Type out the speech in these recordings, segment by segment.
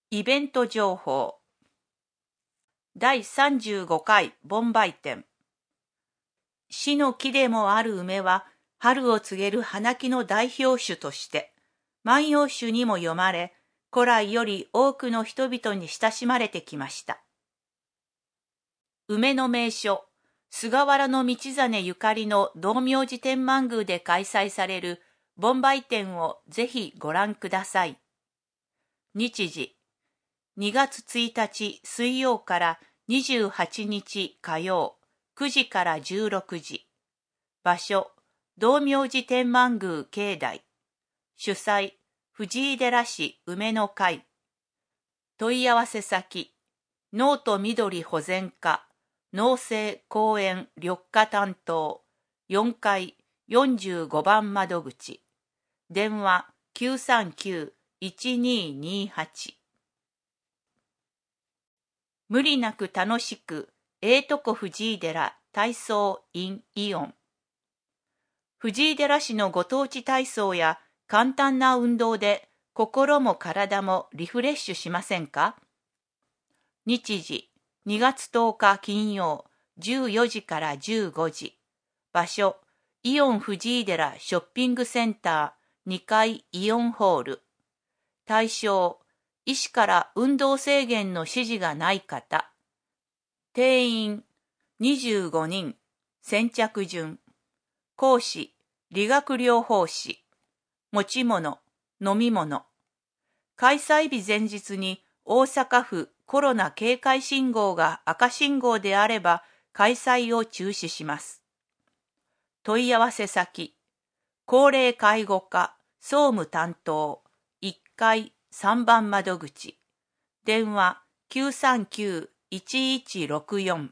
イベント情報。第35回盆梅展。死の木でもある梅は、春を告げる花木の代表種として、万葉集にも読まれ、古来より多くの人々に親しまれてきました。梅の名所、菅原道真ゆかりの道明寺天満宮で開催される盆梅展をぜひご覧ください。日時、2月1日水曜から28日火曜9時から16時。場所、道明寺天満宮境内。主催、藤井寺市梅の会。問い合わせ先、ノート緑保全課、農政公園緑化担当、4階45番窓口。電話 939-1228。無理なく楽しく、とこ藤井寺体操 in イオン。藤井寺市のご当地体操や簡単な運動で心も体もリフレッシュしませんか？日時、2月10日金曜、14時から15時。場所、イオン藤井寺ショッピングセンター2階イオンホール。対象、医師から運動制限の指示がない方。定員25人。先着順。講師、理学療法士。持ち物、飲み物。開催日前日に大阪府コロナ警戒信号が赤信号であれば開催を中止します。問い合わせ先、高齢介護課総務担当1階3番窓口。電話 939-1164。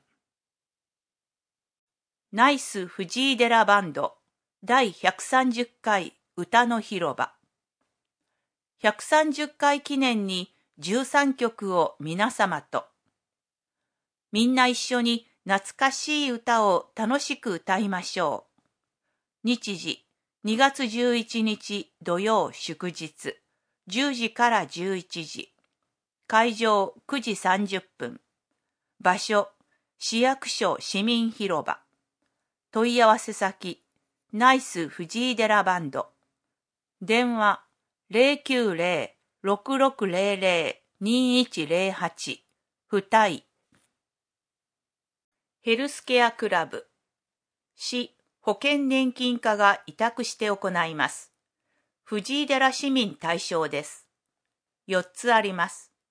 ナイス藤井寺バンド第130回歌の広場。130回記念に13曲を皆様と。みんな一緒に懐かしい歌を楽しく歌いましょう。日時、2月11日土曜祝日、10時から11時。会場9時30分。場所、市役所市民広場。問い合わせ先、ナイス藤井寺バンド。電話、090-6600-2108。二井。ヘルスケアクラブ。市保険年金課が委託して行います。藤井寺市民対象です。4つあります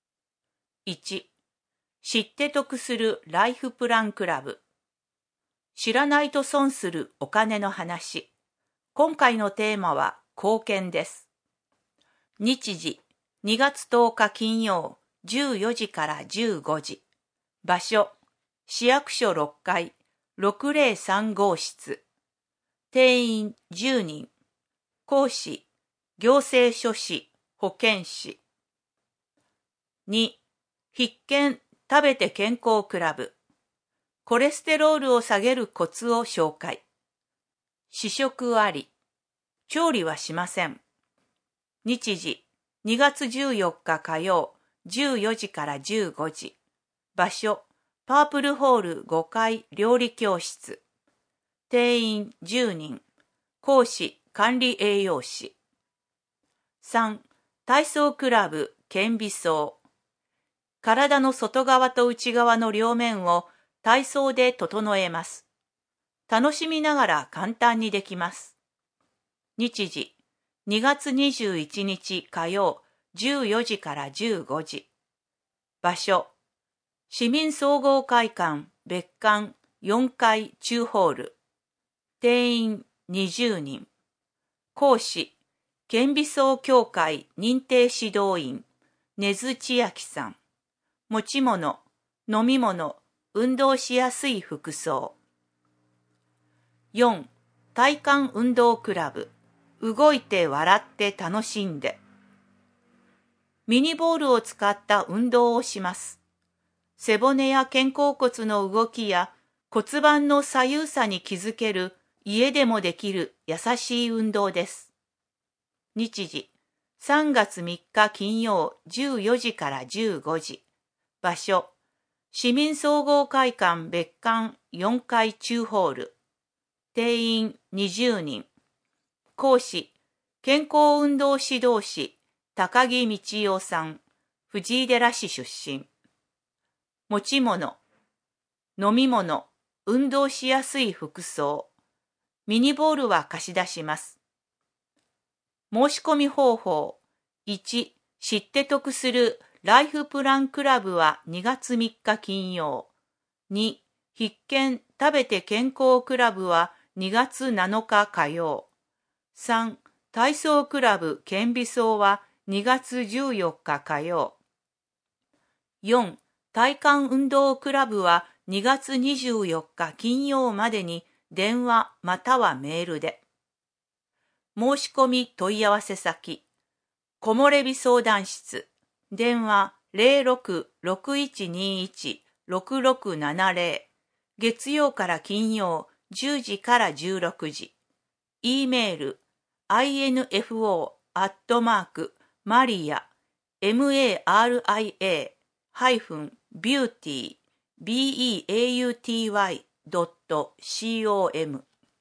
。1、知って得するライフプランクラブ。知らないと損するお金の話。今回のテーマは貢献です。日時、2月10日金曜、14時から15時。場所、市役所6階、603号室。定員10人。講師、行政書士、保健師。2、必見食べて健康クラブ。コレステロールを下げるコツを紹介。試食あり。調理はしません。日時、2月14日火曜、14時から15時。場所、パープルホール5階料理教室。定員10人。講師、管理栄養士。3、体操クラブ顕微操。体の外側と内側の両面を体操で整えます。楽しみながら簡単にできます。日時、2月21日火曜、14時から15時。場所、市民総合会館別館4階中ホール。定員20人。講師、顕微操協会認定指導員、根津千秋さん。持ち物、飲み物、運動しやすい服装。4、体幹運動クラブ。動いて笑って楽しんで。ミニボールを使った運動をします。背骨や肩甲骨の動きや骨盤の左右差に気づける家でもできる優しい運動です。日時、 3月3日金曜14時から15時。場所、市民総合会館別館4階中ホール。定員20人。講師、健康運動指導士、高木道夫さん、藤井寺市出身。持ち物、飲み物、運動しやすい服装。ミニボールは貸し出します。申し込み方法。1、知って得するライフプランクラブは2月3日金曜。2、必見食べて健康クラブは2月7日火曜。3、体操クラブ健美操は2月14日火曜。4、体幹運動クラブは2月24日金曜までに電話またはメールで。申し込み問い合わせ先、木漏れ日相談室、電話06-6121-6670、月曜から金曜10時から16時。E メール、info@maria-beauty.com。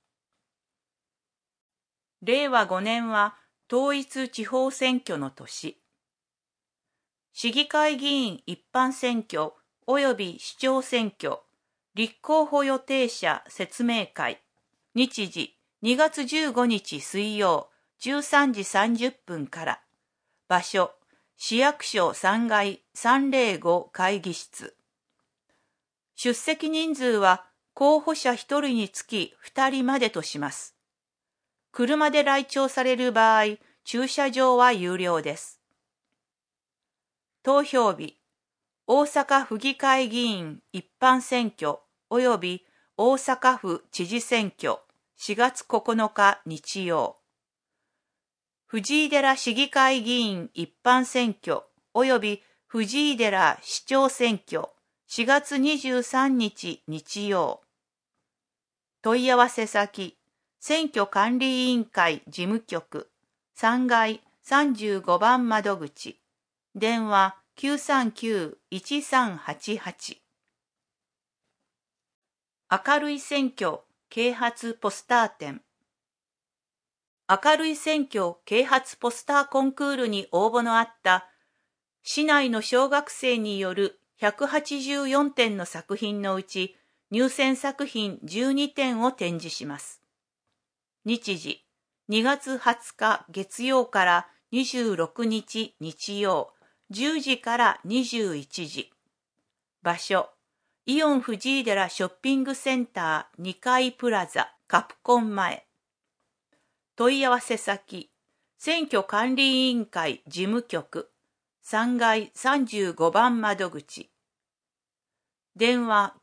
令和5年は統一地方選挙の年。市議会議員一般選挙及び市長選挙、立候補予定者説明会。日時、2月15日水曜、13時30分から。場所、市役所3階305会議室。出席人数は候補者1人につき2人までとします。車で来庁される場合、駐車場は有料です。投票日、大阪府議会議員一般選挙及び大阪府知事選挙4月9日日曜。藤井寺市議会議員一般選挙及び藤井寺市長選挙4月23日日曜。問い合わせ先、選挙管理委員会事務局3階35番窓口。電話939-1388。明るい選挙啓発ポスター展。明るい選挙啓発ポスターコンクールに応募のあった市内の小学生による184点の作品のうち入選作品12点を展示します。日時、2月20日月曜から26日日曜、10時から21時。場所、イオン藤井寺ショッピングセンター2階プラザカプコン前。問い合わせ先、選挙管理委員会事務局3階35番窓口。電話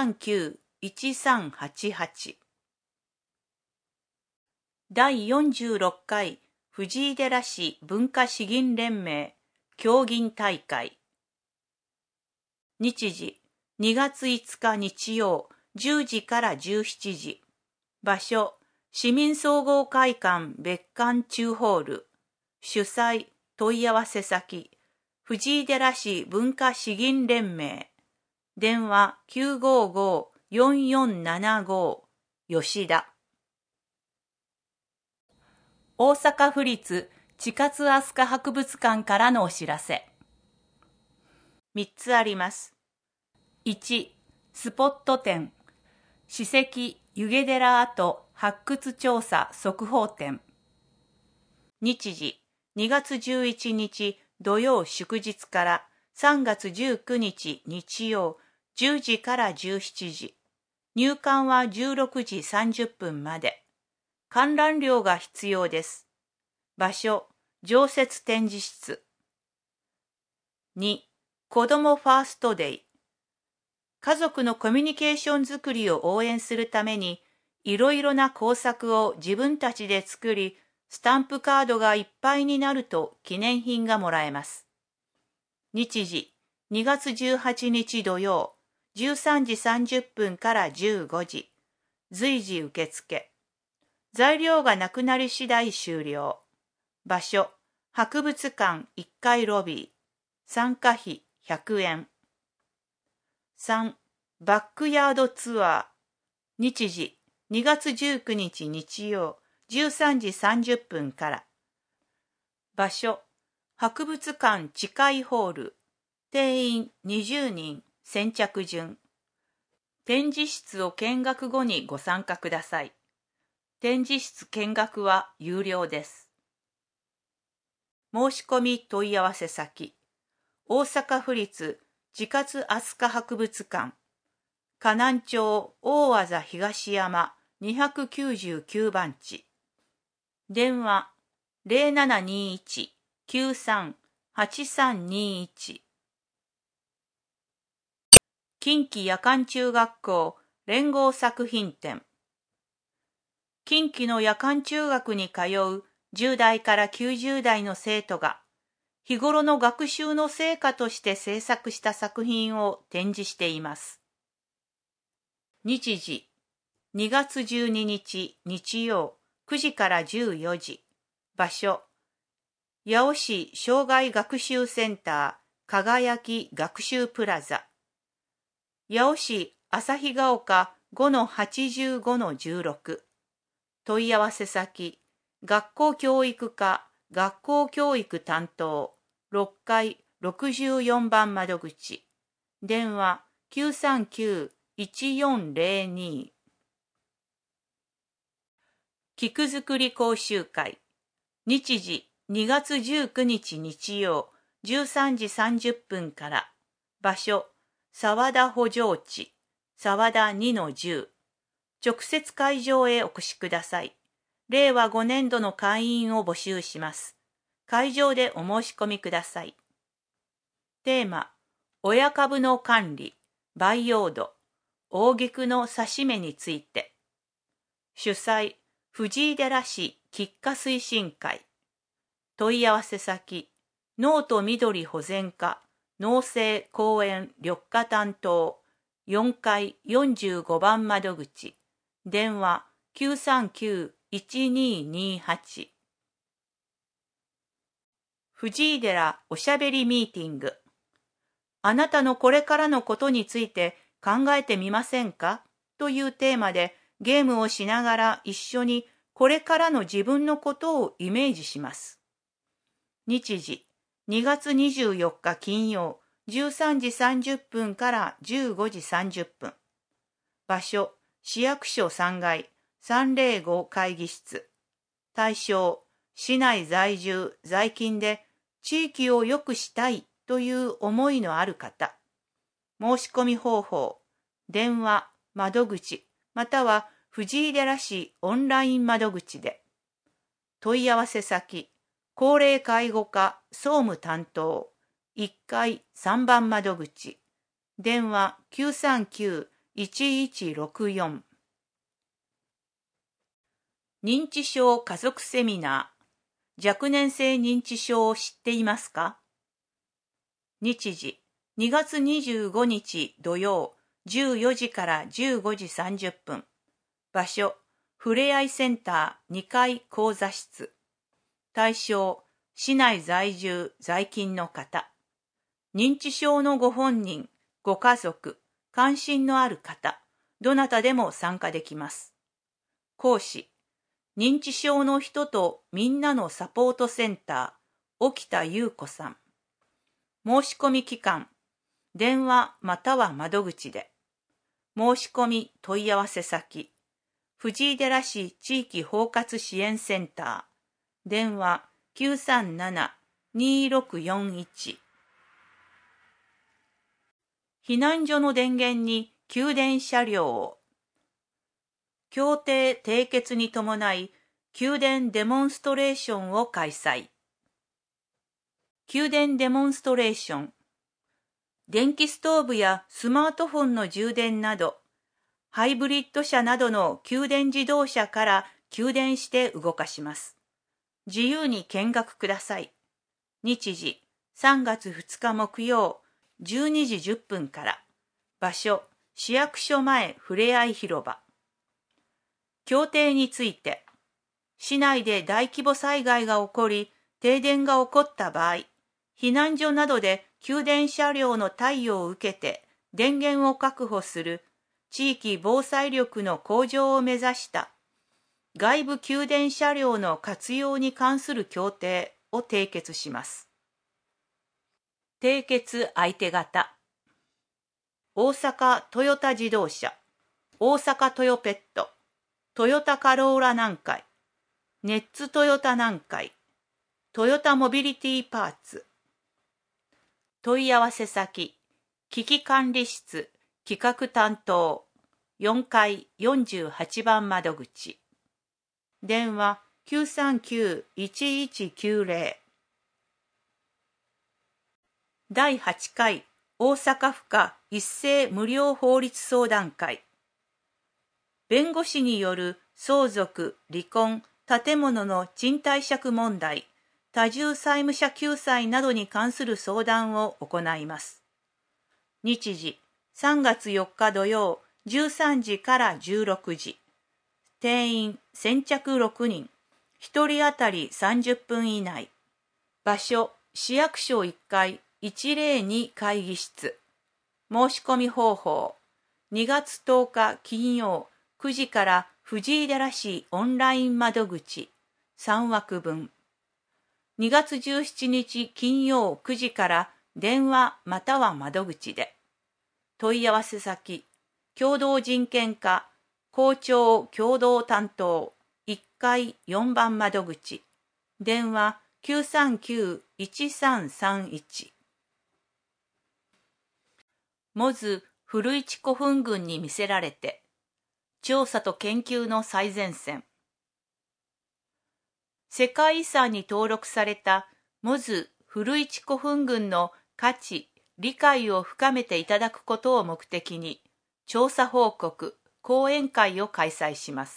939-1388。第46回藤井寺市文化詩吟連盟競吟大会。日時、2月5日日曜、10時から17時。場所、市民総合会館別館中ホール。主催、問い合わせ先、藤井寺市文化詩吟連盟。電話955-4475、吉田。大阪府立地下津飛鳥博物館からのお知らせ。3つあります。1、スポット展。史跡湯気寺跡発掘調査速報展。日時、2月11日土曜祝日から3月19日日曜10時から17時。入館は16時30分まで。観覧料が必要です。場所、常設展示室。2、子どもファーストデイ。家族のコミュニケーションづくりを応援するために、いろいろな工作を自分たちで作り、スタンプカードがいっぱいになると記念品がもらえます。日時、2月18日土曜、13時30分から15時。随時受付。材料がなくなり次第終了。場所、 博物館1階ロビー、参加費100円。3. バックヤードツアー、日時2月19日日曜13時30分から。場所、博物館地下ホール、定員20人、先着順。展示室を見学後にご参加ください。展示室見学は有料です。申し込み問い合わせ先、大阪府立自活飛鳥博物館、河南町大字東山299番地。電話0721-93-8321。近畿夜間中学校連合作品展。近畿の夜間中学に通う10代から90代の生徒が日頃の学習の成果として制作した作品を展示しています。日時2月12日日曜9時から14時。場所八尾市障害学習センター輝き学習プラザ。八尾市旭ヶ丘 5-85-16。問い合わせ先、学校教育課学校教育担当6階64番窓口。電話939-1402。菊作り講習会。日時2月19日日曜13時30分から。場所沢田補助地沢田 2-10。直接会場へお越しください。令和5年度の会員を募集します。会場でお申し込みください。テーマ、親株の管理、培養土、大菊の刺し目について。主催、藤井寺市菊花推進会。問い合わせ先、農と緑保全課、農政公園緑化担当、4階45番窓口。電話939-1228。藤井寺おしゃべりミーティング。あなたのこれからのことについて考えてみませんかというテーマでゲームをしながら一緒にこれからの自分のことをイメージします。日時2月24日金曜13時30分から15時30分。場所市役所3階305会議室。対象、市内在住在勤で地域を良くしたいという思いのある方。申し込み方法、電話、窓口、または藤井寺市オンライン窓口で。問い合わせ先、高齢介護課総務担当、1階3番窓口。電話939-1164。認知症家族セミナー。若年性認知症を知っていますか？日時2月25日土曜14時から15時30分。場所ふれあいセンター2階講座室。対象市内在住在勤の方。認知症のご本人、ご家族、関心のある方、どなたでも参加できます。講師認知症の人とみんなのサポートセンター、沖田優子さん。申し込み期間、電話または窓口で。申し込み問い合わせ先、藤井寺市地域包括支援センター、電話937-2641。避難所の電源に給電車両を。協定締結に伴い、給電デモンストレーションを開催。給電デモンストレーション。電気ストーブやスマートフォンの充電など、ハイブリッド車などの給電自動車から給電して動かします。自由に見学ください。日時3月2日木曜12時10分から。場所市役所前ふれあい広場。協定について、市内で大規模災害が起こり、 停電が起こった場合、避難所などで給電車両の貸与を受けて電源を確保する地域防災力の向上を目指した外部給電車両の活用に関する協定を締結します。締結相手方。大阪トヨタ自動車、大阪トヨペット、トヨタカローラ南海、ネッツトヨタ南海、トヨタモビリティパーツ。問い合わせ先、危機管理室、企画担当、4階48番窓口。電話 939-1190。第8回大阪府下一斉無料法律相談会。弁護士による相続、離婚、建物の賃貸借問題、多重債務者救済などに関する相談を行います。日時、3月4日土曜、13時から16時。定員先着6人、1人当たり30分以内。場所、市役所1階102会議室。申し込み方法、2月10日金曜9時から藤井寺市オンライン窓口3枠分。2月17日金曜9時から電話または窓口で。問い合わせ先、共同人権課、校長共同担当、1階4番窓口。電話 939-1331。モズ古市古墳群に魅せられて、調査と研究の最前線。世界遺産に登録されたモズ古市古墳群の価値、理解を深めていただくことを目的に、調査報告、講演会を開催します。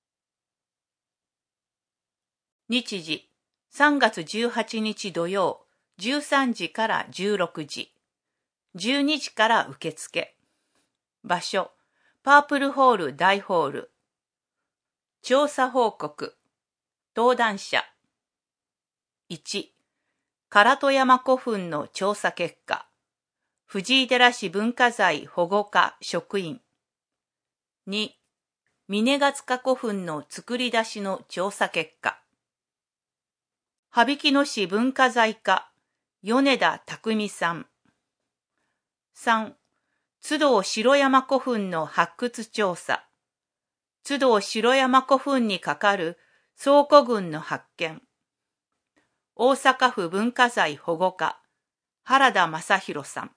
日時、3月18日土曜、13時から16時。12時から受付。場所、パープルホール大ホール。調査報告。登壇者。1、唐戸山古墳の調査結果。藤井寺市文化財保護課職員。2、峰ヶ塚古墳の作り出しの調査結果。羽曳野市文化財課、米田匠さん。3、津堂城山古墳の発掘調査。津堂城山古墳にかかる倉庫群の発見。大阪府文化財保護課、原田正宏さん。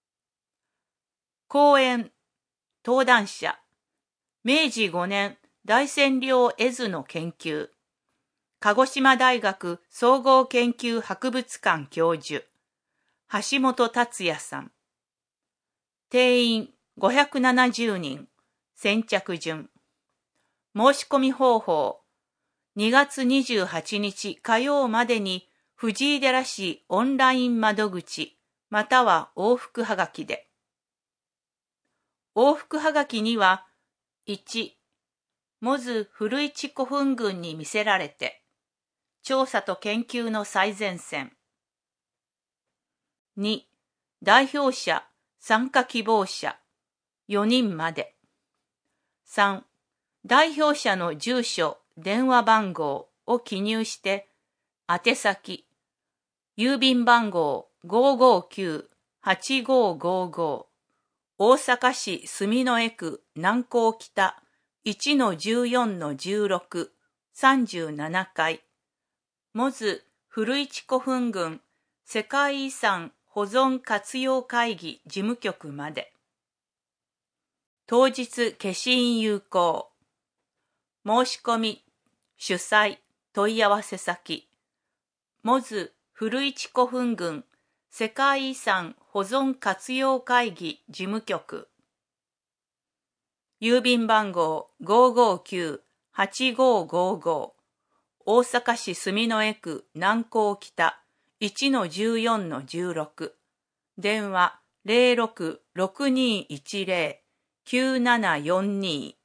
講演、登壇者、明治5年大仙陵絵図の研究。鹿児島大学総合研究博物館教授、橋本達也さん。定員570人、先着順。申し込み方法、2月28日火曜までに藤井寺市オンライン窓口、または往復はがきで。往復はがきには、1、モズ古市古墳群に魅せられて、調査と研究の最前線。2、代表者、参加希望者、4人まで。3、代表者の住所、電話番号を記入して、宛先、郵便番号 559-8555、大阪市住之江区南港北 1-14-16、37階、モズ古市古墳群世界遺産保存活用会議事務局まで。当日消印有効。申し込み、主催、問い合わせ先、モズ古市古墳群世界遺産保存活用会議事務局。郵便番号 559-8555、大阪市住之江区南港北 1-14-16、電話 06-6210-9742。